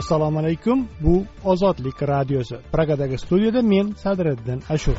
Assalomu alaykum. Bu Ozodlik radiosi. Pragadagi studiyada men Sadriddin Ashur.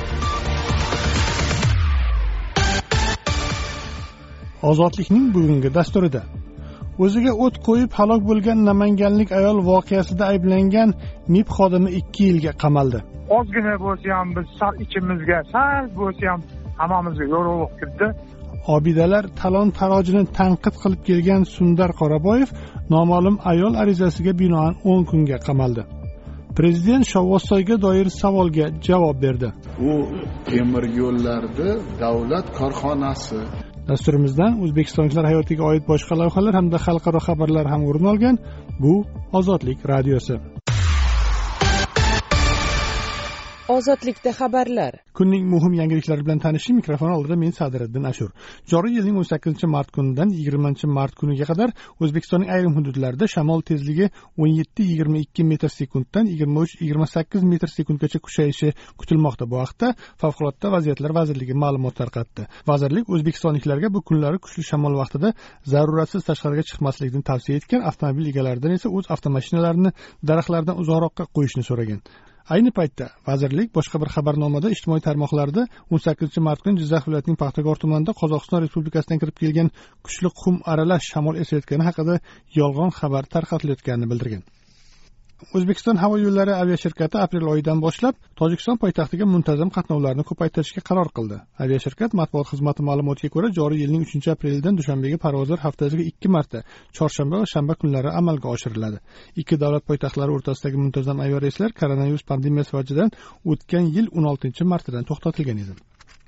Ozodlikning bugungi dasturida o'ziga o't qo'yib halok bo'lgan namanganlik ayol voqeasida ayblangan MIB xodimi 2 yilga qamaldi. Ozgina bo'lsa ham biz ichimizga sal bo'lsa ham hammamizga yorug'lik kirdi. Obidalar talon-tarojini tanqid qilib kelgan Sundar Qoraboyev noma'lum ayol arizasiga binoan 10 kunga qamaldi. Prezident Shovvozsoyga doir savolga javob berdi. U temir yo'llarda davlat korxonasi. Dasturimizdan O'zbekistonliklar hayotiga oid boshqa lavhalar hamda xalqaro xabarlar ham o'rin olgan. Bu Ozodlik radiosi. Ozodlikda xabarlar. Kunning muhim yangiliklari bilan tanishing. Mikrofon oldida men Sadriddin Ashur. Joriy yilning 18-mart kunidan 20-mart kuniga qadar O'zbekistonning ayrim hududlarida shamol tezligi 17-22 metr sekunddan 23-28 metr sekundgacha kuchayishi kutilmoqda. Bu haqda Favqulodda vaziyatlar vazirligi ma'lumot tarqatdi. Vazirlik o'zbekistonliklarga bu kunlari kuchli shamol vaqtida zaruratsiz tashqariga chiqmaslikni tavsiya etgan, avtomobil egalaridan esa o'z avtomashinalarini daraxtlardan uzoqroqqa qo'yishni so'ragan. Ayni paytda vazirlik boshqa bir xabarnomada ijtimoiy tarmoqlarda 18-mart kuni Jizzax viloyatining Paxtakor tumanida Qozog'iston Respublikasidan kirib kelgan kuchli qum aralash shamol esayotgani haqida yolg'on xabar tarqatilayotganini bildirgan. O'zbekiston havo yo'llari aviashirkati aprel oyidan boshlab Tojikiston poytaxtiga muntazam qatnovlarni ko'paytirishga qaror qildi. Aviashirkat matbuot xizmati ma'lumotiga ko'ra, joriy yilning 3-aprelidan Dushanbega parvozlar haftasiga 2 marta, chorshanba va shanba kunlari amalga oshiriladi. Ikki davlat poytaxtlari o'rtasidagi muntazam aviareyslar koronavirus pandemiyasi vajidan o'tgan yil 16-martdan to'xtatilgan edi.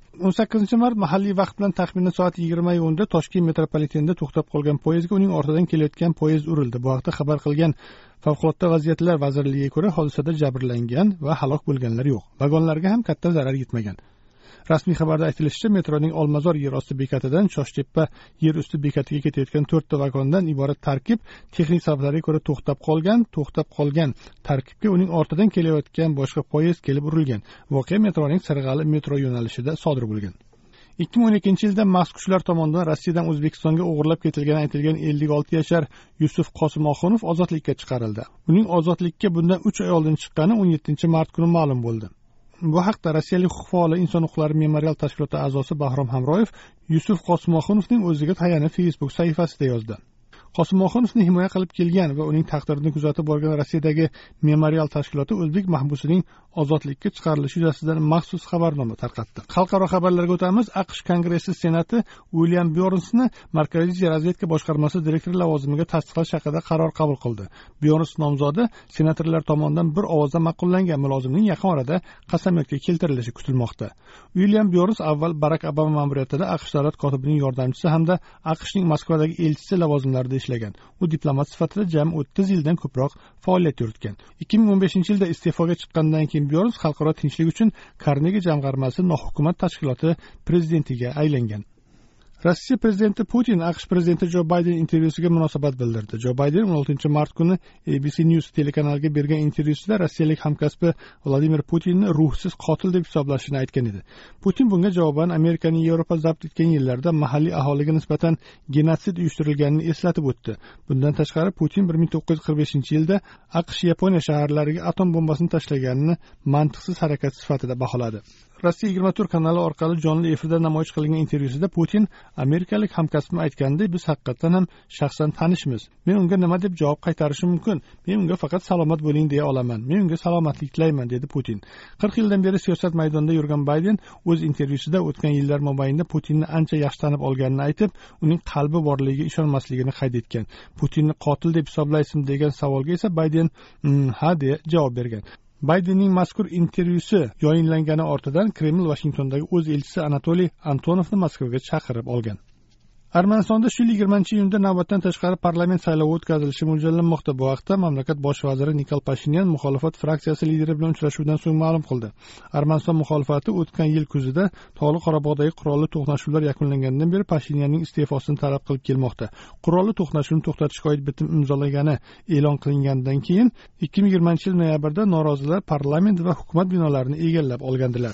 18-mart mahalliy vaqt bilan taxminan soat 20:10 da Toshkent metropolitenida to'xtab qolgan poyezdga uning ortidan kelayotgan poyezd urildi. Bu haqda xabar qilgan Favqulodda vaziyatlar vazirligiga ko'ra, hodisada jabrlangan va halok bo'lganlar yo'q. Vagonlarga ham katta zarar yetmagan. Rasmiy xabarda aytilishicha, metroning Olmazor yer osti bekatidan Choshtepa yer usti bekatiga ketayotgan 4 ta vagondan iborat tarkib texnik sabablarga ko'ra to'xtab qolgan tarkibga uning ortidan kelayotgan boshqa poyezd kelib urilgan. Voqea metroning Sirg'ali metro yo'nalishida sodir bo'lgan. 2012-yilda maxsus kuchlar tomonidan Rossiyadan O'zbekistonga o'g'irlab ketilgani aytilgan 56 yashar Yusuf Qosimoxonov ozodlikka chiqarildi. Uning ozodlikka bundan 3 oy oldin chiqqani 17-mart kuni ma'lum bo'ldi. Bu haqda rossiyalik huquq faoli inson huquqlari memorial tashkiloti a'zosi Bahrom Hamroyev Yusuf Qosimoxonovning o'ziga tayanib Facebook sahifasida yozdi. Qosimoxonovni himoya qilib kelgan va uning taqdirini kuzatib borgan Rossiyadagi memorial tashkiloti o'zbek mahbusining ozodlikka chiqarilishi yuzasidan maxsus xabarnoma tarqatdi. Xalqaro xabarlarga o'tamiz. AQSh Kongressi Senati William Byornsni Markaziy razvedka boshqarmasi direktori lavozimiga tasdiqlash haqida qaror qabul qildi. Byorns nomzodi senatorlar tomonidan bir ovozdan ma'qullangan mulozimning yaqin orada qasamyodga keltirilishi kutilmoqda. William Byorns avval Barack Obama ma'muriyatida AQSh davlat kotibining yordamchisi hamda AQShning Moskvadagi elchisi lavozimlarida ishlagan. U diplomat sifatida jami 30 yildan ko'proq faoliyat yuritgan. 2015-yilda iste'foga chiqqandan keyin Byorns xalqaro tinchlik uchun Karnegi jamg'armasi nohukumat tashkiloti prezidentiga aylangan. Rossiya prezidenti Putin AQSh prezidenti Jo Bayden intervyusiga munosabat bildirdi. Jo Bayden 16-mart kuni ABC News telekanaliga bergan intervyusida rossiyalik hamkasbi Vladimir Putinni ruhsiz qotil deb hisoblashini aytgan edi. Putin bunga javoban Amerikaning Yevropa zabt etgan yillarda mahalliy aholiga nisbatan genotsid uyushtirilganini eslatib o'tdi. Bundan tashqari Putin 1945-yilda AQSh Yaponiya shaharlariga atom bombasini tashlaganini mantiqsiz harakat sifatida baholadi. Rossiya 24 kanali orqali jonli efirda namoyish qilingan intervyusida Putin amerikalik hamkasbim aytgandek, biz haqiqatan ham shaxsan tanishmiz. Men unga nima deb javob qaytarishim mumkin? Men unga faqat salomat bo'ling deya olaman. Men unga salomatlik tilayman, dedi Putin. 40 yildan beri siyosat maydonida yurgan Bayden o'z intervyusida o'tgan yillar mobaynida Putinni ancha yaxshi tanib olganini aytib, uning qalbi borligiga ishonmasligini qayd etgan. Putinni qotil deb hisoblaysizmi degan savolga esa Bayden ha deya javob bergan. Baydenning mazkur intervyusi yayinlangani ortidan Kreml Vashingtondagi o'z elchisi Anatoliy Antonovni Moskvaga chaqirib olgan. Armanistonda shu 20-iyunda navbatdan tashqari parlament saylovi o'tkazilishi mo'ljallanmoqda. Bu haqda mamlakat bosh vaziri Nikol Pashinyan muxolifat fraksiyasi lideri bilan uchrashuvdan so'ng ma'lum qildi. Armaniston muxolifati o'tgan yil kuzida Tog'li Qorabog'dagi qurolli to'qnashuvlar yakunlanganidan beri Pashinyanning iste'fosini talab qilib kelmoqda. Qurolli to'qnashuvni to'xtatishga oid bitim imzolagani e'lon qilingandan keyin 2020-yil noyabrda norozilar parlament va hukumat binolarini egallab olgandilar.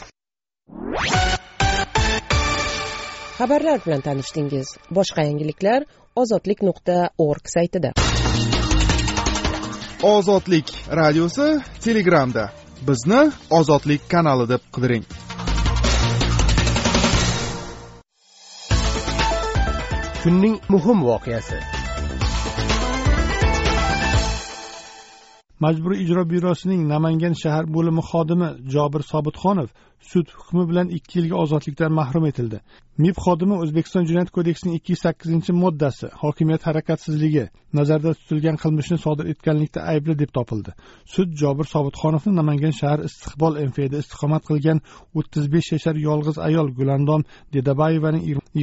Xabarlar bilan tanishdingiz. Boshqa yangiliklar ozodlik.org saytida. Ozodlik radiosi Telegramda. Bizni Ozodlik kanali deb qidiring. Kunning muhim voqeasi. Majburiy ijro byurosining Namangan shahar bo'limi xodimi Jobir Sobitxonov sud hukmi bilan 2 yilga ozodlikdan mahrum etildi. MIB xodimi O'zbekiston Jinoyat kodeksining 208-moddasi hokimiyat harakatsizligi nazarda tutilgan qilmishni sodir etganlikda aybli deb topildi. Sud Jobir Sobitxonovni Namangan shahar Istiqbol MFda istiqomat qilgan 35 yashar yolg'iz ayol Gulandom Dedabayevaning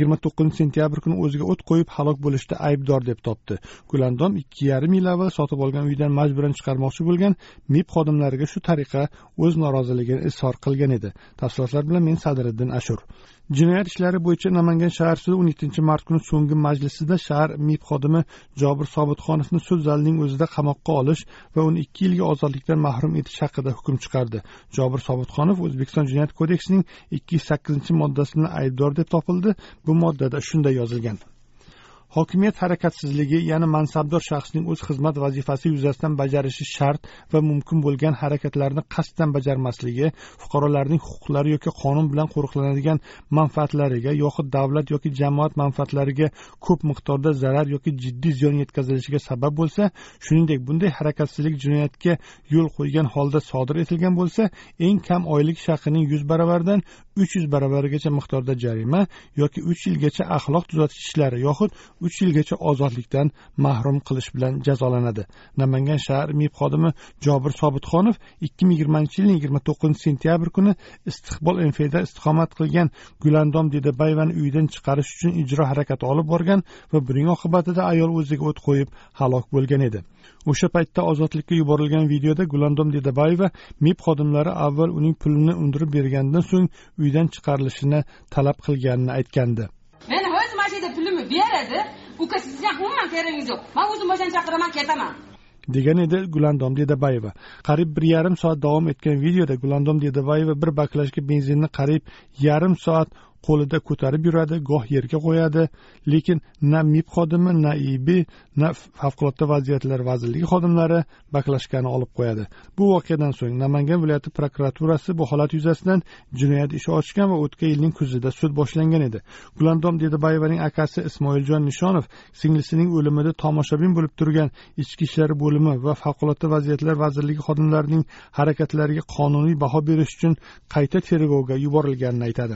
29 sentyabr kuni o'ziga o't qo'yib halok bo'lishda aybdor deb topdi. Gulandom 2,5 yil avval sotib olgan uydan majburan chiqarmoqchi bo'lgan MIB xodimlariga shu tariqa o'z noroziligini izhor qilgan edi. Tafsilotlar bilan men Sadiriddin Ashur. Jinoyat ishlari bo'yicha Namangan shahar sudi 17-mart kuni so'nggi majlisida shahar MIB xodimi Jobir Sobitxonovni sud zalining o'zida qamoqqa olish va uni 2 yilga ozodlikdan mahrum etish haqida hukm chiqardi. Jobir Sobitxonov O'zbekiston Jinoyat kodeksining 208-moddasini aybdor deb topildi. Bu moddada shunday yozilgan: hokimiyat harakatsizligi, ya'ni mansabdor shaxsning o'z xizmat vazifasi yuzasidan bajarishi shart va mumkin bo'lgan harakatlarni qasddan bajarmasligi, fuqarolarning huquqlari yoki qonun bilan qo'riqlanadigan manfaatlariga yoxud davlat yoki jamoat manfaatlariga ko'p miqdorda zarar yoki jiddiy ziyon yetkazilishiga sabab bo'lsa, shuningdek bunday harakatsizlik jinoyatga yo'l qo'ygan holda sodir etilgan bo'lsa, eng kam oylik shaxsining 100 baravaridan 300 baravarigacha miqdorda jarima yoki 3 yilgacha axloq tuzatish ishlari yoxud 3 yilgacha ozodlikdan mahrum qilish bilan jazolanadi. Namangan shahar MIB xodimi Jobir Sobitxonov 2020-yilning 29 sentyabr kuni Istiqbol MFda istiqomat qilgan Gulandom Dedabayevani uyidan chiqarish uchun ijro harakati olib borgan va buning oqibatida ayol o'ziga o't qo'yib halok bo'lgan edi. O'sha paytda ozodlikka yuborilgan videoda Gulandom Dedabayeva MIB xodimlari avval uning pulini undirib bergandan so'ng uydan chiqarilishini talab qilganini aytgandi. Men o'z mashinada pulimni beradi, uka sizga umuman keragingiz yo'q. Men o'zim mashina chaqiraman, ketaman. degan edi Gulandom Dedabayeva. Qariyb 1,5 soat davom etgan videoda Gulandom Dedabayeva bir baklashka benzinni qariyb yarim soat qo'lida ko'tarib yuradi, goh yerga qo'yadi, lekin na MIB xodimi, na IB, na favqulodda vaziyatlar vazirligi xodimlari baklashkani olib qo'yadi. Bu voqeadan so'ng Namangan viloyati prokuraturasi bu holat yuzasidan jinoyat ishi ochgan va o'tgan yilning kuzida sud boshlangan edi. Gulandom Dedabayevaning akasi Ismoiljon Nishonov singlisining o'limida tomoshabin bo'lib turgan Ichki ishlar bo'limi va favqulodda vaziyatlar vazirligi xodimlarining harakatlariga qonuniy baho berish uchun qayta tergovga yuborilganini aytadi.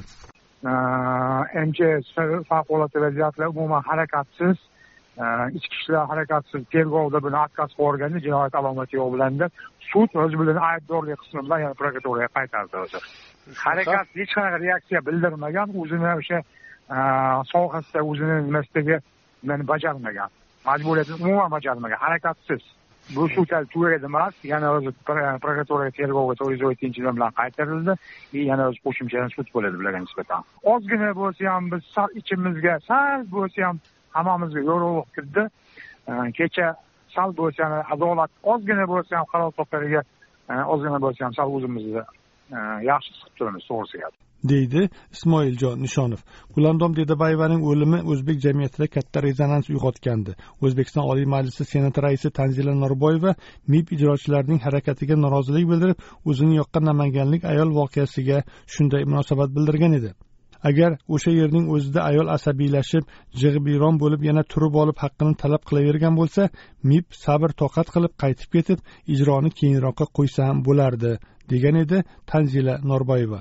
MCS favqulodda vaziyatlar umuman harakatsiz, ichki ishlar harakatsiz tergovda buni atkaz qo'yilganda jinoyat alomati yo'q bilanda sud o'zi bilan aybdorlik qismi bilan yana prokuraturaga qaytardi o'zi. Harakat hech qanaqa reaksiya bildirmagan, o'zini o'sha sohasida o'zini nimasidagi bajarmagan, majburiyatni umuman bajarmagan, harakatsiz. Bu shu tugaydi emas, yana o'zi prokuraturaga tergovga 407-yil bilan qaytarildi, yana o'zi qo'shimcha sud bo'ladi bularga nisbatan. Ozgina bo'lsa ham biz ichimizga sal bo'lsa ham hammamizga yorug'lik kirdi. Kecha sal bo'lsa ham adolat ozgina bo'lsa ham qaror topariga ozgina bo'lsa ham sal o'zimizni yaxshi his qilib turamiz, to'g'risi deydi Ismoiljon Nishonov. Gulandom Dedabayevaning o'limi o'zbek jamiyatida katta rezonans uyg'otgandi. O'zbekiston Oliy Majlisi Senat raisi Tanzila Norboyeva MIB ijrochilarining harakatiga norozilik bildirib, o'zini yoqqan namanganlik ayol voqeasiga shunday munosabat bildirgan edi. Agar o'sha yerning o'zida ayol asabiylashib, jig'ibiyron bo'lib, yana turib olib haqqini talab qilavergan bo'lsa, MIB sabr toqat qilib qaytib ketib, ijroni keyinroqqa qo'ysa ham bo'lardi, degan edi Tanzila Norboyeva.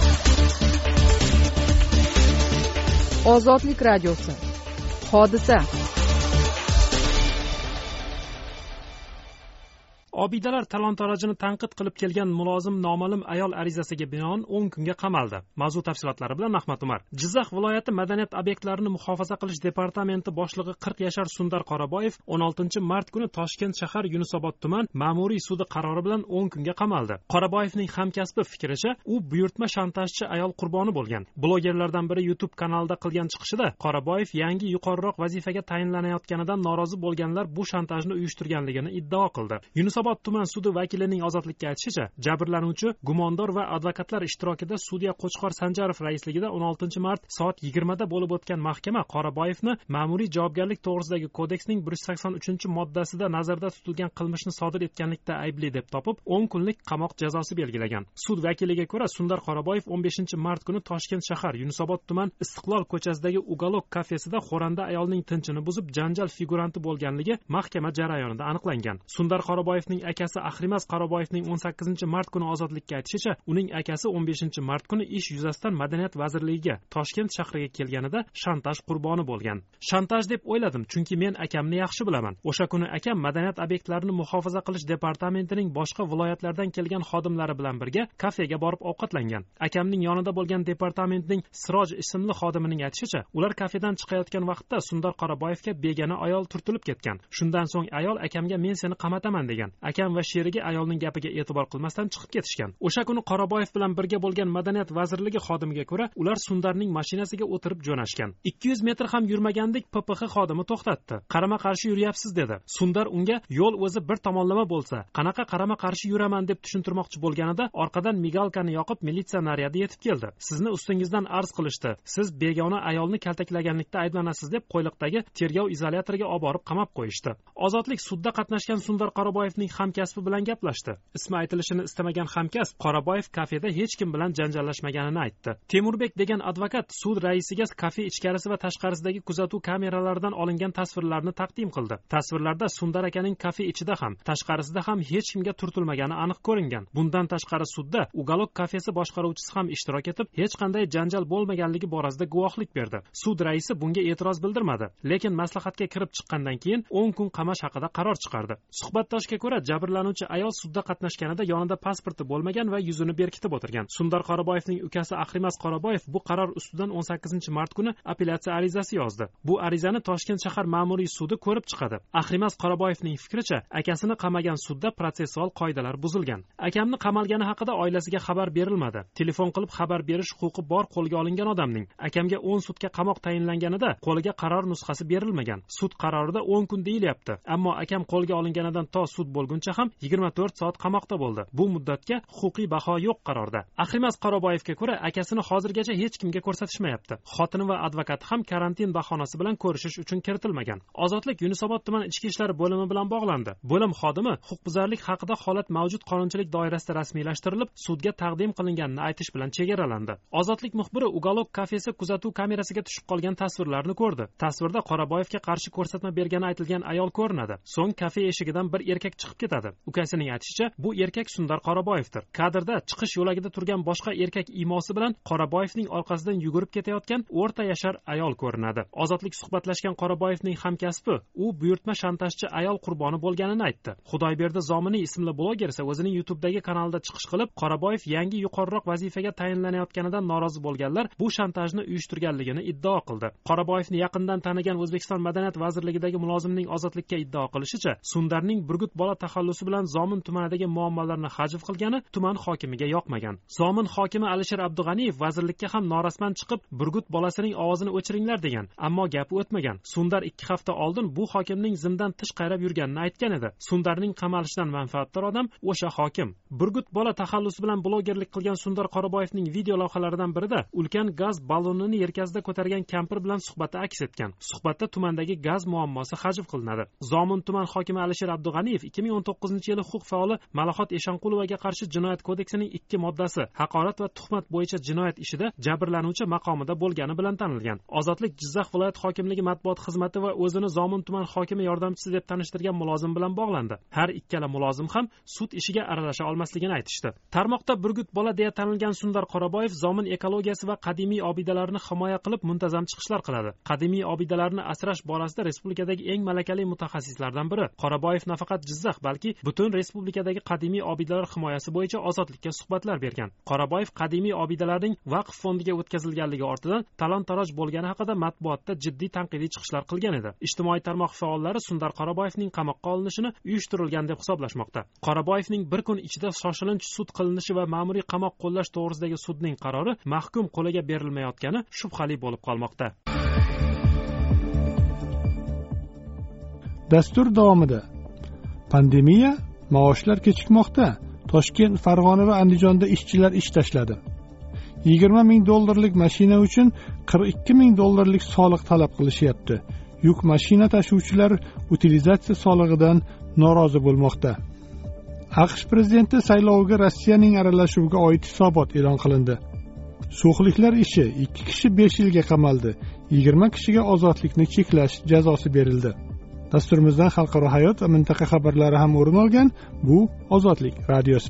Ozodlik radiosi. Hodisa. Obidalar talon-tarojini tanqid qilib kelgan mulozim noma'lum ayol arizasiga binoan 10 kunga qamaldi. Mavzu tafsilotlari bilan Ahmad Umar. Jizzax viloyati madaniyat obyektlarini muhofaza qilish departamenti boshlig'i 40 yashar Sundar Qoraboyev 16-mart kuni Toshkent shahar Yunusobod tuman ma'muriy sudi qarori bilan 10 kunga qamaldi. Qoraboyevning hamkasbi fikricha, u buyurtma shantajchi ayol qurboni bo'lgan. Blogerlardan biri YouTube kanalida qilgan chiqishida Qoraboyev yangi yuqoriroq vazifaga tayinlanayotganidan norozi bo'lganlar bu shantajni uyushtirganligini iddao qildi. Yunusobod Yunusobod tuman sudi vakilining ozodlikka aytishicha, jabrlanuvchi gumondor va advokatlar ishtirokida sudya Qo'chqor Sanjarov raisligida 16 mart soat 20 da bo'lib o'tgan mahkama Qoraboyevni ma'muriy javobgarlik to'g'risidagi kodeksning 183-moddasida nazarda tutilgan qilmishni sodir etganlikda aybli deb topib, 10 kunlik qamoq jazosi belgilagan. Sud vakiliga ko'ra, Sundar Qoraboyev 15 mart kuni Toshkent shahar Yunusobod tuman Istiqlol ko'chasidagi Ugalok kafesida xo'randa ayolning tinchini buzib, janjal figuranti bo'lganligi mahkama jarayonida aniqlangan. Sundar Qoraboyevning akasi Ahrimaz Qoraboyevning 18 mart kuni ozodlikka aytishicha, uning akasi 15 mart kuni ish yuzasidan Madaniyat vazirligiga Toshkent shahriga kelganida shantaj qurboni bo'lgan. Shantaj deb o'yladim, chunki men akamni yaxshi bilaman. O'sha kuni akam Madaniyat obyektlarini muhofaza qilish departamentining boshqa viloyatlardan kelgan xodimlari bilan birga kafega borib ovqatlangan. Akamning yonida bo'lgan departamentning Siroj ismli xodimining aytishicha, ular kafedan chiqayotgan vaqtda Sundar Qoraboyevga begona ayol turtilib ketgan. Shundan so'ng ayol akamga men seni qamataman degan. Akam va sherigi ayolning gapiga e'tibor qilmasdan chiqib ketishgan. O'sha kuni Qoraboyev bilan birga bo'lgan Madaniyat vazirligi xodimiga ko'ra, ular Sundarning mashinasiga o'tirib jo'nashgan. 200 metr ham yurmagandik PPX xodimi to'xtatdi. Qarama-qarshi yuryapsiz dedi. Sundar unga yo'l o'zi bir tomonlama bo'lsa, qanaqa qarama-qarshi yuraman deb tushuntirmoqchi bo'lganida orqadan migalkani yoqib militsiya naryadi yetib keldi. Sizni ustingizdan arz qilishdi. Siz begona ayolni kaltaklaganlikda ayblanasiz deb qo'yliqdagi tergov izolyatoriga olib borib qamab qo'yishdi. Ozodlik sudda qatnashgan Sundar Qoraboyevning hamkasbi bilan gaplashdi. Ismi aytilishini istamagan hamkasb Qoraboyev kafeda hech kim bilan janjallashmaganini aytdi. Temurbek degan advokat sud raisiga kafe ichkarisi va tashqarisidagi kuzatuv kameralaridan olingan tasvirlarni taqdim qildi. Tasvirlarda Sundar akaning kafe ichida ham, tashqarisida ham hech kimga turtilmagani aniq ko'ringan. Bundan tashqari sudda Ugalok kafesi boshqaruvchisi ham ishtirok etib, hech qanday janjal bo'lmaganligi borasida guvohlik berdi. Sud raisi bunga e'tiroz bildirmadi, lekin maslahatga kirib chiqqandan keyin 10 kun qamash haqida qaror chiqardi. Suhbatdoshga ko'ra, jabrlanuvchi ayol sudda qatnashganida yonida pasporti bo'lmagan va yuzini berkitib o'tirgan. Sundar Qoraboyevning ukasi Ahrimaz Qoraboyev bu qaror ustidan 18 mart kuni apellyatsiya arizasi yozdi. Bu arizani Toshkent shahar ma'muriy sudi ko'rib chiqadi. Ahrimaz Qoraboyevning fikricha, akasini qamagan sudda protsessual qoidalar buzilgan. Akamni qamalgani haqida oilasiga xabar berilmadi. Telefon qilib xabar berish huquqi bor qo'lga olingan odamning akamga 10 sutka qamoq tayinlanganida qo'liga qaror nusxasi berilmagan. Sud qarorida 10 kun deyilyapti. Ammo akam qo'lga olinganidan to sud bo'lguncha ham 24 soat qamoqda bo'ldi. Bu muddatga huquqiy baho yo'q qarorda. Ahrimaz Qoraboyevga ko'ra, akasini hozirgacha hech kimga ko'rsatishmayapti. Xotini va advokati ham karantin bahonasi bilan ko'rishish uchun kiritilmagan. Ozodlik Yunusobod tuman ichki ishlar bo'limi bilan bog'landi. Bo'lim xodimi huquqbuzarlik haqida holat mavjud qonunchilik doirasida rasmiylashtirilib, sudga taqdim qilinganini aytish bilan chegaralandi. Ozodlik muxbiri Ugalok kafesi kuzatuv kamerasiga tushib qolgan tasvirlarni ko'rdi. Tasvirda Qoraboyevga qarshi ko'rsatma bergani aytilgan ayol ko'rinadi. So'ng kafe eshigidan bir erkak chiqib ketadi. Ukasining aytishicha, bu erkak Sundar Qoraboyevdir. Kadrda chiqish yo'lagida turgan boshqa erkak imosi bilan Qoraboyevning orqasidan yugurib ketayotgan o'rta yashar ayol ko'rinadi. Ozodlik suhbatlashgan Qoraboyevning hamkasbi, u buyurtma shantajchi ayol qurboni bo'lganini aytdi. Xudoyberdi Zominiy ismli bloger esa o'zining YouTube'dagi kanalida chiqish qilib, Qoraboyev yangi yuqoriroq vazifaga tayinlanayotganidan norozi bo'lganlar bu shantajni uyushtirganligini iddao qildi. Qoraboyevni yaqindan tanigan O'zbekiston Madaniyat vazirligidagi mulozimning ozodlikka iddao qilishicha, Sundarning Burgut bola taxallusi bilan Zomin tumanidagi muammolarni hajv qilgani tuman hokimiga yoqmagan. Zomin hokimi Alisher Abdug'aniyev vazirlikka ham norasman chiqib, Burgut bolasining ovozini o'chiringlar degan, ammo gapi o'tmagan. Sundar 2 hafta oldin bu hokimning zimdan tish qayrab yurganini aytgan edi. Sundarning qamalishidan manfaatdor odam o'sha hokim. Burgut bola taxallusi bilan blogerlik qilgan Sundar Qoraboyevning video lavhalaridan birida ulkan gaz ballonini yelkasida ko'targan kampir bilan suhbati aks etgan. Suhbatda tumandagi gaz muammosi hajv qilinadi. Zomin tuman hokimi Alisher Abdug'aniyev 2019-yili huquq faoli Malahot Eshanqulovaga qarshi jinoyat kodeksining 2 moddasi haqorat va tuhmat bo'yicha jinoyat ishida jabrlanuvchi maqomida bo'lgani bilan tanilgan. Ozodlik Jizzax viloyat hokimligi matbuot xizmati va o'zini Zomin tuman hokimi yordamchisi deb tanishtirgan mulozim bilan bog'landi. Har ikkala mulozim ham sud ishiga aralasha olmasligini aytishdi. Tarmoqda Burgut bola deya tanilgan Sundar Qoraboyev Zomin ekologiyasi va qadimiy obidalarni himoya qilib muntazam chiqishlar qiladi. Qadimiy obidalarni asrash borasida respublikadagi eng malakali mutaxassislardan biri. Qoraboyev nafaqat Jizzax, balki butun respublikadagi qadimiy obidalar himoyasi bo'yicha Ozodlikka suhbatlar bergan. Qoraboyev qadimiy obidalarning vaqf fondiga o'tkazilganligi ortidan talon-taroj bo'lgani haqida matbuotda jiddiy tanqidiy chiqishlar qilgan edi. Ijtimoiy tarmoq faollari Sundar Qoraboyevning qamoqqa olinishini uyushtirilgan deb hisoblashmoqda. Qoraboyevning bir kun ichida shoshilinch sud qilinishi va ma'muriy qamoq qo'llash to'g'risidagi sudning qarori mahkum qo'liga berilmayotgani shubhali bo'lib qolmoqda. Dastur davomida pandemiya Maoshlar kechikmoqda. Toshkent, Farg'ona va Andijonda ishchilar ish tashladi. 20 ming dollarlik mashina uchun 42 ming dollarlik soliq talab qilishyapti. Yuk mashina tashuvchilar utilizatsiya solig'idan norozi bo'lmoqda. AQSh prezidenti sayloviga Rossiyaning aralashuviga oid hisobot e'lon qilindi. So'xliklar ishi 2 kishi 5 yilga qamaldi. 20 kishiga ozodlikni cheklash jazosi berildi. Dasturimizdan xalqaro hayot va mintaqa xabarlari ham o'rin olgan. Bu Ozodlik radiosi.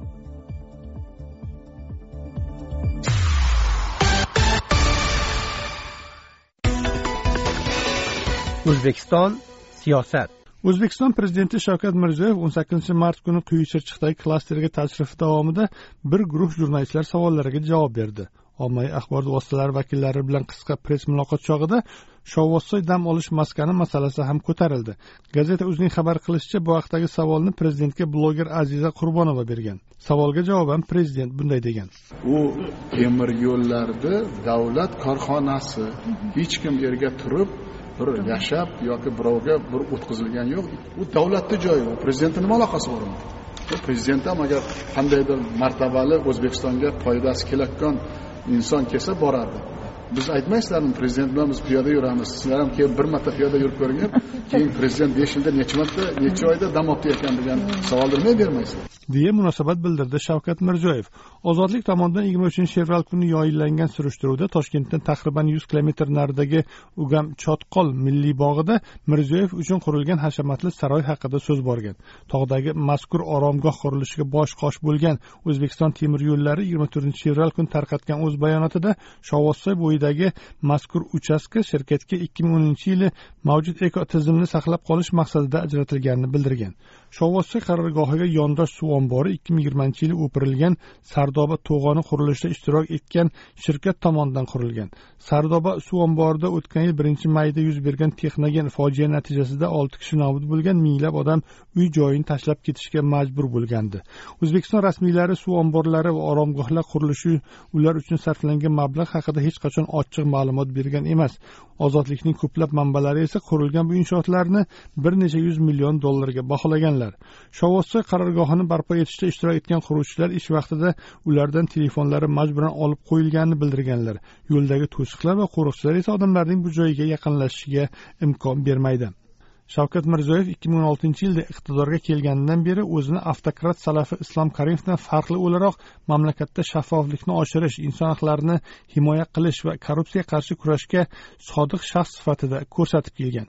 O'zbekiston siyosat. O'zbekiston prezidenti Shavkat Mirziyoyev 18-mart kuni Quyi Chirchiqdagi klasterga tashrifi davomida bir guruh jurnalistlar savollariga javob berdi. Ommaviy axborot vositalari vakillari bilan qisqa press muloqot chog'ida Shovvozsoy dam olish maskani masalasi ham ko'tarildi. Gazeta o'zining xabar qilishicha, bu haqdagi savolni prezidentga bloger Aziza Qurbonova bergan. Savolga javoban prezident bunday degan: u temir yo'llarda davlat korxonasi, hech kim yerga turib bir yashab yoki birovga bir o'tkazilgan yo'q. U davlatning joyi, u prezidentning nima aloqasi bor unda? Prezident ham agar qandaydir martabali O'zbekistonga foydasi kelayotgan inson kelsa boradi. Biz aytmaysizlarmi, prezident bilan biz piyoda yuramiz. Sizlar ham kelib bir marta piyoda yurib ko'ring, keyin prezident 5 yilda necha oyda dam olib ekan degan savolni nima bermaysizlar? deya munosabat bildirdi Shavkat Mirziyoyev. Ozodlik tomonidan 23-fevral kuni yoyillangan surishtiruvda Toshkentdan taqriban 100 kilometr naridagi Ugam Chotqol milliy bog'ida Mirziyoyev uchun qurilgan hashamatli saroy haqida so'z borgan. Tog'dagi mazkur oromgoh qurilishiga bosh qosh bo'lgan O'zbekiston temir yo'llari 24-fevral kuni tarqatgan o'z bayonotida Shovvozsoy bo'yidagi mazkur uchastka shirkatga 2010-yili mavjud ekotizimni saqlab qolish maqsadida ajratilganini bildirgan. Shovvozsoy qarorgohiga yondosh suv ombori 2020-yili o'pirilgan Sardoba to'g'oni qurilishida ishtirok etgan shirkat tomonidan qurilgan. Sardoba suv omborida o'tgan yil 1-mayda yuz bergan texnogen fojia natijasida 6 kishi nobud bo'lgan, minglab odam uy joyini tashlab ketishga majbur bo'lgandi. O'zbekiston rasmiylari suv omborlari va oromgohlar qurilishi ular uchun sarflangan mablag' haqida hech qachon ochiq ma'lumot bergan emas. Ozodlikning ko'plab manbalari esa qurilgan bu inshootlarni bir necha 100 million dollarga baholaganlar. Shovvozsoy qarorgohini barpo etishda ishtirok etgan quruvchilar ish vaqtida ulardan telefonlari majburan olib qo'yilganini bildirganlar. Yo'ldagi to'siqlar va qo'riqchilar esa odamlarning bu joyga yaqinlashishiga imkon bermaydi. Shavkat Mirziyoyev 2016-yilda iqtidorga kelganidan beri o'zini avtokrat Salafi Islom Karimovdan farqli o'laroq mamlakatda shaffoflikni oshirish, inson haqlarini himoya qilish va korrupsiyaga qarshi kurashga sodiq shaxs sifatida ko'rsatib kelgan.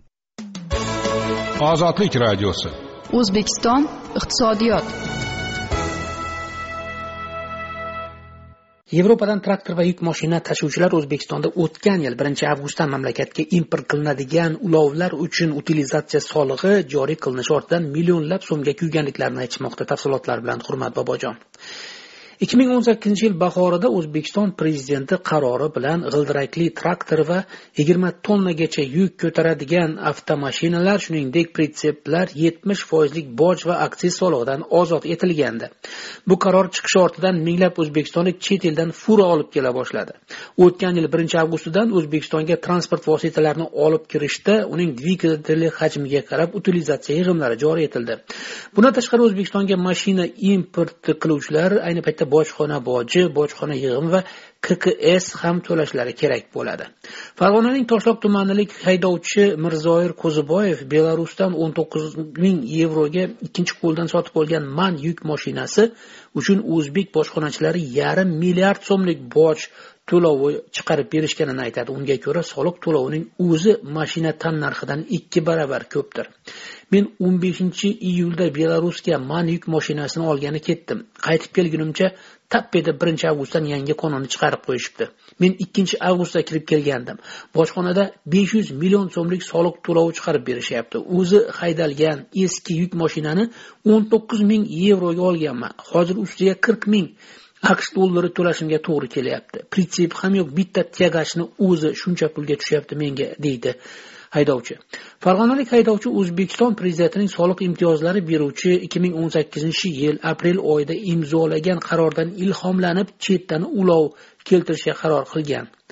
Ozodlik radiosi. O'zbekiston iqtisodiyot. Yevropadan traktor va yuk mashina tashuvchilar O'zbekistonda o'tgan yil 1-avgustdan mamlakatga import qilinadigan ulovlar uchun utilizatsiya solig'i joriy qilinishi ortidan millionlab so'mga kuyganliklarini aytishmoqda. Tafsilotlar bilan Hurmat Bobojon. 2018-yil bahorida O'zbekiston prezidenti qarori bilan g'ildirakli traktor va 20 tonnagacha yuk ko'taradigan avtomashinalar, shuningdek pritseplar 70% boj va aksiz solig'idan ozod etilgandi. Bu qaror chiqishi ortidan minglab o'zbekistonlik chet eldan fura olib kela boshladi. O'tgan yil 1-avgustidan O'zbekistonga transport vositalarini olib kirishda uning dvigateli hajmiga qarab utilizatsiya yig'imlari joriy etildi. Bundan tashqari O'zbekistonga mashina import qiluvchilar ayni paytda bojxona boji, bojxona yig'im va KKS ham to'lashlari kerak bo'ladi. Farg'onaning Toshloq tumanlik haydovchi Mirzoir Qo'ziboyev Belarusdan 19,000 yevroga ikkinchi qo'ldan sotib olgan MAN yuk mashinasi uchun o'zbek bojxonachilari 1,5 milliard so'mlik boj to'lovi chiqarib berishganini aytadi. Unga ko'ra, soliq to'lovining o'zi mashina tan narxidan 2 barobar ko'pdir. Men 15-iyulda Belarusga MAN yuk mashinasini olgani ketdim. Qaytib kelgunimcha tappeda 1-avgustdan yangi qonunni chiqarib qo'yishibdi. Men 2-avgustda kirib kelgandim. Bojxonada 500 million so'mlik soliq to'lovi chiqarib berishyapti. O'zi haydalgan eski yuk mashinani 19,000 yevroga olganman. Hozir ustiga 40,000 AQSh dollari to'lashimga to'g'ri kelyapti. Pritsep ham yo'q, bitta tegashni o'zi shuncha pulga tushyapti menga, deydi haydovchi. Farg'onalik haydovchi O'zbekiston prezidentining soliq imtiyozlari beruvchi 2018-yil aprel oyida imzolagan qarordan ilhomlanib chetdan ulov keltirishga qaror qilgan.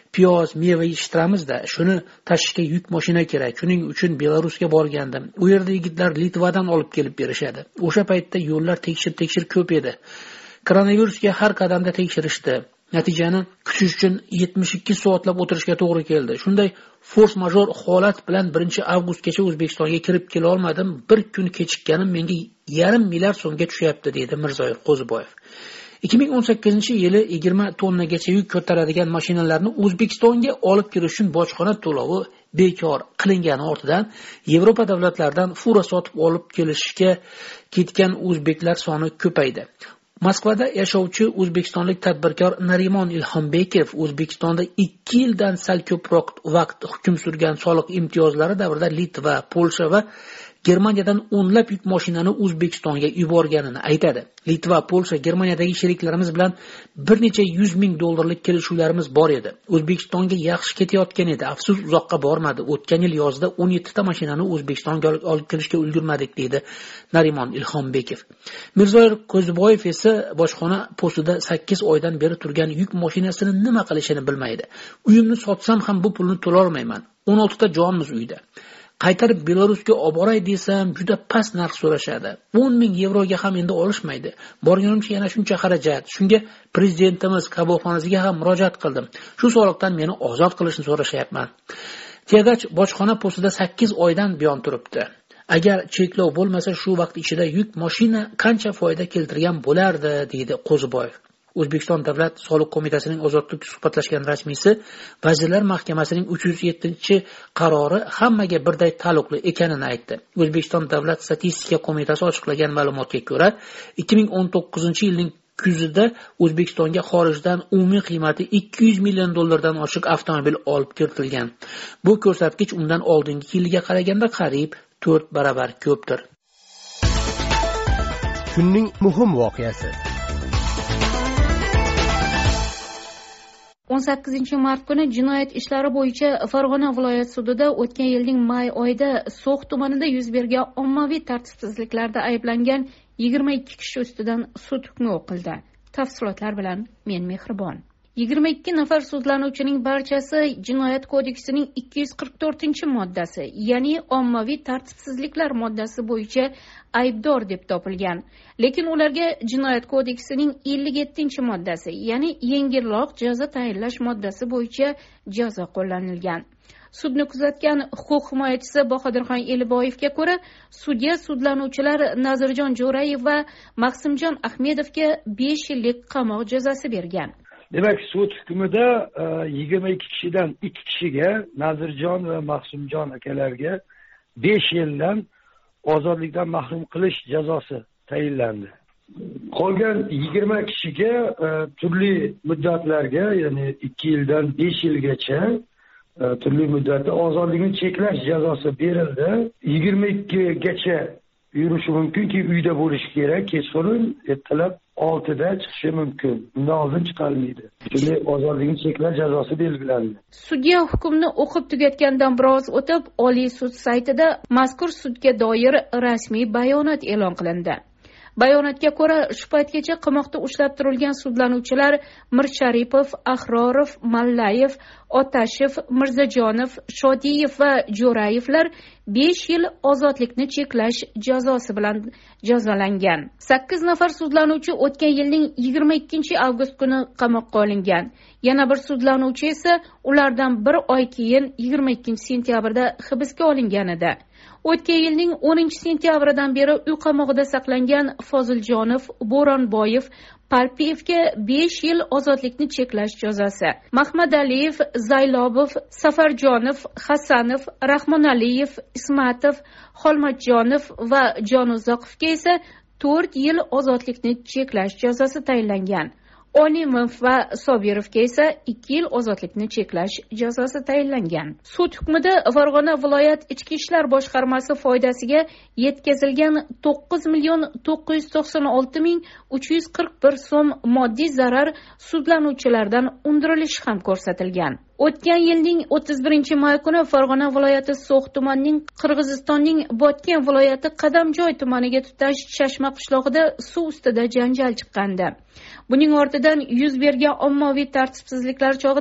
piyoz, meva yetishtiramizda, shuni tashishga yuk mashina kerak. Shuning uchun Belarusga borgandim. U yerda yigitlar Litvadan olib kelib berishadi. O'sha paytda yo'llar tekshir ko'p edi. Koronavirusga har qadamda tekshirishdi. Natijani kutish uchun 72 soatlab o'tirishga to'g'ri keldi. Shunday force major holat bilan 1-avgustgacha O'zbekistonga kirib kela olmadim. Bir kun kechikkanim menga 1,5 milliard so'mga tushyapti, dedi Mirzoir Qo'ziboyev. 2018-yili 20 tonnagacha yuk ko'taradigan mashinalarni O'zbekistonga olib kirish uchun bojxona to'lovi bekor qilingani ortidan Yevropa davlatlaridan fura sotib olib kelishga ketgan o'zbeklar soni ko'paydi. Moskvada yashovchi o'zbekistonlik tadbirkor Narimon Ilhombekov O'zbekistonda 2 yildan sal ko'proq vaqt hukm surgan soliq imtiyozlari davrida Litva, Polsha va Germaniyadan o'nlab yuk mashinani O'zbekistonga yuborganini aytadi. Litva, Polsha, Germaniyadagi sheriklarimiz bilan bir necha $100,000 kelishuvlarimiz bor edi. O'zbekistonga yaxshi ketayotgan edi. Afsus, uzoqqa bormadi. O'tgan yil yozda 17 ta mashinani O'zbekistonga olib kelishga ulgurmadik, deydi Narimon Ilhombekov. Mirzoir Qo'ziboyev esa bojxona postida 8 oydan beri turgan yuk mashinasini nima qilishini bilmaydi. Uyimni sotsam ham bu pulni to'la olmayman. 16 ta jonimiz uyda. Qaytarib Belarusga olib boray desam, juda past narx so'rashadi. 10,000 yevroga ham endi olishmaydi. Borganimcha yana shuncha xarajat. Shunga prezidentimiz qabulxonasiga ham murojaat qildim. Shu soliqdan meni ozod qilishni so'rashyapman. Tegach bojxona postida 8 oydan buyon turibdi. Agar cheklov bo'lmasa, shu vaqt ichida yuk mashina qancha foyda keltirgan bo'lardi, deydi Qo'ziboyev. O'zbekiston Davlat soliq qo'mitasining ozodlik suhbatlashgan rasmiysi Vazirlar Mahkamasining 307-qarori hammaga birday taalluqli ekanini aytdi. O'zbekiston Davlat statistika qo'mitasi ochiqlagan ma'lumotga ko'ra, 2019-yilning kuzida O'zbekistonga xorijdan umumiy qiymati $200 million dan oshiq avtomobil olib kiritilgan. Bu ko'rsatkich undan oldingi yilga qaraganda qariyb 4 barobar ko'pdir. Kunning muhim voqeasi. 18-mart kuni jinoyat ishlari bo'yicha Farg'ona viloyat sudida o'tgan yilning may oyida So'x tumanida yuz bergan ommaviy tartibsizliklarda ayblangan 22 kishi ustidan sud hukmi o'qildi. Tafsilotlar bilan men Mehribon. 22 nafar sudlanuvchining barchasi Jinoyat kodeksining 244-moddasi, ya'ni ommaviy tartibsizliklar moddasi bo'yicha aybdor deb topilgan. Lekin ularga Jinoyat kodeksining 57-moddasi, ya'ni yengilroq jazo tayinlash moddasi bo'yicha jazo qo'llanilgan. Sudni kuzatgan huquq himoyachisi Bahodirxon Eliboyevga ko'ra, sudya sudlanuvchilar Nazirjon Jo'rayev va Maqsimjon Ahmedovga 5 yillik qamoq jazosi bergan. Demak, sud hukmida 22 kishidan 2 kishiga, Nazirjon va Maqsimjon akalarga 5 yildan ozodlikdan mahrum qilish jazosi tayinlandi. Qolgan 20 kishiga turli muddatlarga, ya'ni 2 yildan 5 yilgacha turli muddatda ozodlikni cheklash jazosi berildi. 22 gacha yurishi mumkinki, uyda bo'lishi kerak. Kechqurun ertalab 6da chiqishi mumkin. Undan oldin chiqolmaydi. Shunday ozodlikni cheklash jazosi belgilandi. Sudya hukmni o'qib tugatgandan biroz o'tib, Oliy sud saytida mazkur sudga doir rasmiy bayonot e'lon qilindi. Bayonotga ko'ra, shu paytgacha qamoqda ushlab turilgan sudlanuvchilar Mirsharipov, Ahrorov, Mallayev, Otashev, Mirzajonov, Shodiyev va Jo'rayevlar 5 yil ozodlikni cheklash jazosi bilan jazolangan. 8 nafar sudlanuvchi o'tgan yilning 22-avgust kuni qamoqqa olingan. Yana bir sudlanuvchi esa ulardan bir oy keyin 22-sentyabrda hibsga olingan edi. O'tgan yilning 10-sentyabridan beri uy qamog'ida saqlangan Foziljonov, Bo'ronboyev, Palpiyevga 5 yil ozodlikni cheklash jazosi. Mahmadaliyev, Zaylobov, Safarjonov, Hasanov, Rahmonaliyev, Ismatov, Xolmatjonov va Jonuzoqovga esa 4 yil ozodlikni cheklash jazosi tayinlangan. Onimov va Sobirovga esa 2 yil ozodlikni cheklash jazosi tayinlangan. Sud hukmida Farg'ona viloyat ichki ishlar boshqarmasi foydasiga yetkazilgan 9,996,341 so'm moddiy zarar sudlanuvchilardan undirilishi ham ko'rsatilgan. O'tgan yilning 31-may kuni Farg'ona viloyati So'x tumanining Qirg'izistonning Botken viloyati Qadamjoy tumaniga tutash Chashma qishlog'ida suv ustida janjal chiqqandi. Buning ortidan yuz bergan ommaviy tartibsizliklar chog'ida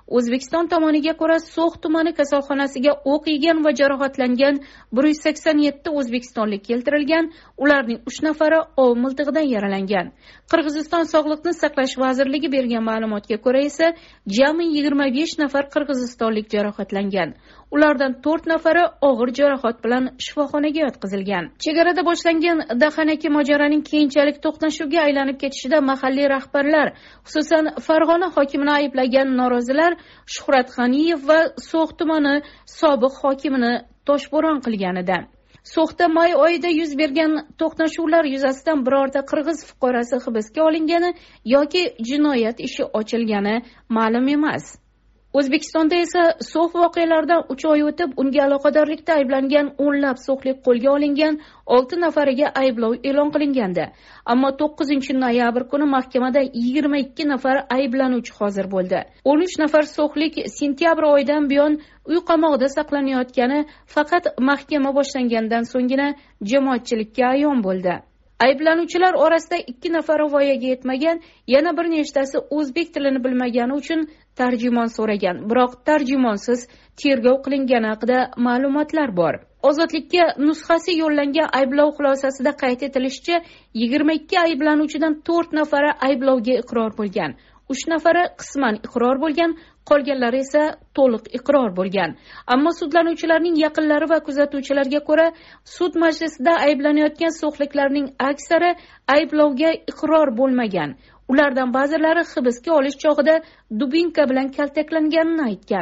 O'zbekiston tomoniga ko'ra, So'x tumani kasalxonasiga o'q yegan va jarohatlangan 187 o'zbekistonlik keltirilgan, ularning 3 nafari ov miltig'idan yaralangan. Qirg'iziston Sog'liqni saqlash vazirligi bergan ma'lumotga ko'ra esa, jami 25 nafar qirg'izistonlik jarohatlangan. Ulardan 4 nafari og'ir jarohat bilan shifoxonaga yotqizilgan. Chegarada boshlangan dahanaki mojaroning keyinchalik to'qnashuvga aylanib ketishida mahalliy rahbarlar, xususan Farg'ona hokimini ayblagan norozilar Shuhrat G'aniyev va So'x tumani sobiq hokimini toshbo'ron qilganida. So'xda may oyida yuz bergan to'qnashuvlar yuzasidan birorta qirg'iz fuqarosi hibsga olingani yoki jinoyat ishi ochilgani ma'lum emas. O'zbekistonda esa So'x voqealaridan 3 oy o'tib, unga aloqadorlikda ayblangan o'nlab so'xlik qo'lga olingan, 6 nafariga ayblov e'lon qilingandi. Ammo 9-noyabr kuni mahkamada 22 nafar ayblanuvchi hozir bo'ldi. 13 nafar so'xlik sentyabr oyidan buyon uy qamoqida saqlanayotgani faqat mahkama boshlangandan so'nggina jamoatchilikka ayon bo'ldi. Ayblanuvchilar orasida 2 nafari voyaga yetmagan, yana bir nechtasi o'zbek tilini bilmagani uchun tarjimon so'ragan, biroq tarjimonsiz tergov qilingani haqida ma'lumotlar bor. Ozodlikka nusxasi yo'llangan ayblov xulosasida qayd etilishicha, 22 ayblanuvchidan 4 nafari ayblovga iqror bo'lgan, 3 nafari qisman iqror bo'lgan, qolganlari esa to'liq iqror bo'lgan. Ammo sudlanuvchilarning yaqinlari va kuzatuvchilarga ko'ra, sud majlisida ayblanayotgan so'xliklarning aksari ayblovga iqror bo'lmagan. Ulardan ba'zilari hibsga olish chog'ida dubinka bilan kaltaklanganini aytgan.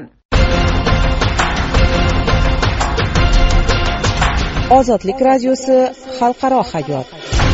Ozodlik radiosi xalqaro hayot.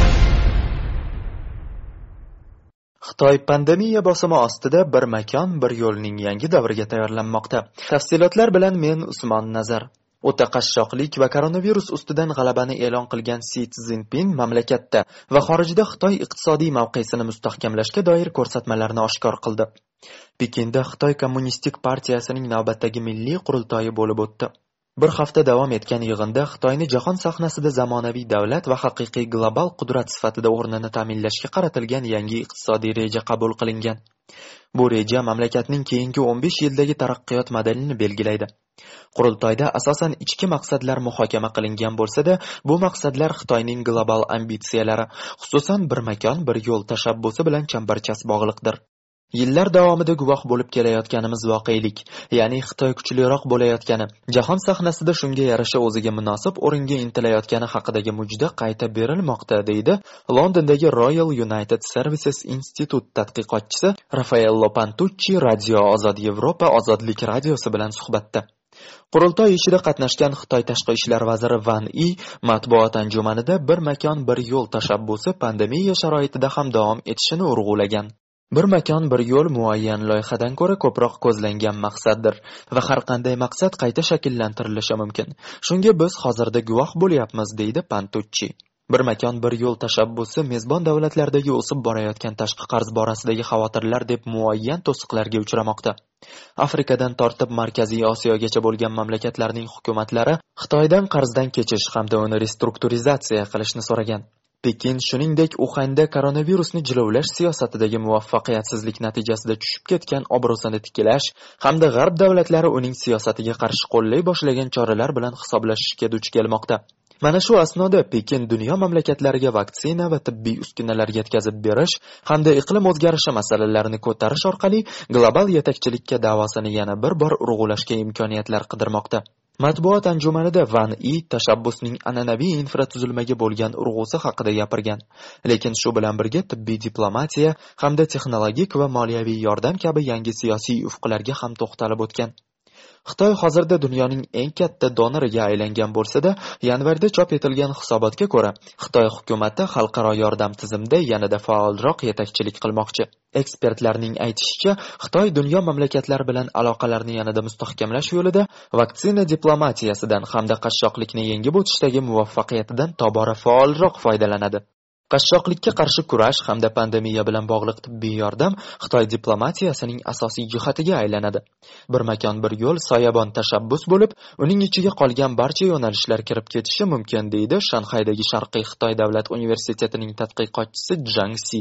Xitoy pandemiya bosimi ostida bir makon, bir yo'lning yangi davriga tayyorlanmoqda. Tafsilotlar bilan men Usmon Nazar. O'ta qashshoqlik va koronavirus ustidan g'alabani e'lon qilgan Si Szinpin mamlakatda va xorijda Xitoy iqtisodiy mavqesini mustahkamlashga doir ko'rsatmalarni oshkor qildi. Pekinda Xitoy Kommunistik partiyasining navbatdagi milliy qurultoyi bo'lib o'tdi. Bir hafta davom etgan yig'inda Xitoyni jahon sahnasida zamonaviy davlat va haqiqiy global qudrat sifatida o'rnini ta'minlashga qaratilgan yangi iqtisodiy reja qabul qilingan. Bu reja mamlakatning keyingi 15 yildagi taraqqiyot modelini belgilaydi. Qurultoyda asosan ichki maqsadlar muhokama qilingan bo'lsa-da, bu maqsadlar Xitoyning global ambitsiyalari, xususan bir makon, bir yo'l tashabbusi bilan chambarchas bog'liqdir. Yillar davomida guvoh bo'lib kelayotganimiz voqelik, ya'ni Xitoy kuchliroq bo'layotgani, jahon sahnasida shunga yarasha o'ziga munosib o'ringa intilayotgani haqidagi mujda qayta berilmoqda, deydi Londondagi Royal United Services Institute tadqiqotchisi Raffaello Pantucci Radio Ozod Yevropa ozodlik radiosi bilan suhbatda. Qurultoy ishida qatnashgan Xitoy tashqi ishlar vaziri Van Yi matbuot anjumanida bir makon, bir yo'l tashabbusi pandemiya sharoitida ham davom etishini urg'ulagan. Bir makon, bir yo'l muayyan loyihadan ko'ra ko'proq ko'zlangan maqsaddir va har qanday maqsad qayta shakllantirilishi mumkin. Shunga biz hozirda guvoh bo'lyapmiz, deydi Pantucci. Bir makon, bir yo'l tashabbusi mezbon davlatlardagi o'sib borayotgan tashqi qarz borasidagi xavotirlar deb muayyan to'siqlarga uchramoqda. Afrikadan tortib Markaziy Osiyogacha bo'lgan mamlakatlarning hukumatlari Xitoydan qarzdan kechish hamda uni restrukturizatsiya qilishni so'ragan. Pekin shuningdek Uxanda koronavirusni jilovlash siyosatidagi muvaffaqiyatsizlik natijasida tushib ketgan obro'sini tiklash hamda g'arb davlatlari uning siyosatiga qarshi qo'llay boshlagan choralar bilan hisoblashishga duch kelmoqda. Mana shu asnoda Pekin dunyo mamlakatlariga vaksina va tibbiy uskunalar yetkazib berish hamda iqlim o'zgarishi masalalarini ko'tarish orqali global yetakchilikka da'vosini yana bir bor urg'ulashga imkoniyatlar qidirmoqda. Matbuot anjumanida Van Yi tashabbusning an'anaviy infratuzilmaga bo'lgan urg'usi haqida gapirgan. Lekin shu bilan birga tibbiy diplomatiya hamda texnologik va moliyaviy yordam kabi yangi siyosiy ufqlarga ham to'xtalib o'tgan. Xitoy hozirda dunyoning eng katta donoriga aylangan bo'lsa-da, yanvarda chop etilgan hisobotga ko'ra, Xitoy hukumati xalqaro yordam tizimida yanada faolroq yetakchilik qilmoqchi. Ekspertlarning aytishicha, Xitoy dunyo mamlakatlari bilan aloqalarni yanada mustahkamlash yo'lida vaksina diplomatiyasidan hamda qashshoqlikni yengib o'tishdagi muvaffaqiyatidan tobora faolroq foydalanadi. Qashshoqlikka qarshi kurash hamda pandemiya bilan bog'liq tibbiy yordam Xitoy diplomatiyasining asosiy jihatiga aylanadi. Bir makon, bir yo'l soyabon tashabbus bo'lib, uning ichiga qolgan barcha yo'nalishlar kirib ketishi mumkin, deydi Shanxaydagi Sharqiy Xitoy davlat universitetining tadqiqotchisi Zhang Si.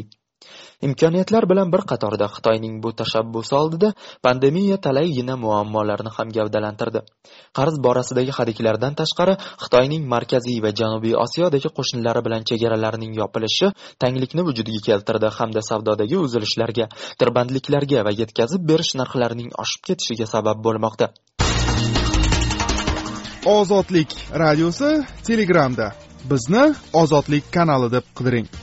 Imkoniyatlar bilan bir qatorda Xitoyning bu tashabbusi oldida pandemiya talaygina muammolarni ham gavdalantirdi. Qarz borasidagi hadiklardan tashqari, Xitoyning markaziy va janubiy Osiyodagi qo'shnilari bilan chegaralarining yopilishi tanglikni vujudga keltirdi hamda savdodagi uzilishlarga, tirbandliklarga va yetkazib berish narxlarining oshib ketishiga sabab bo'lmoqda. Ozodlik radiosi Telegramda. Bizni Ozodlik kanali deb qidiring.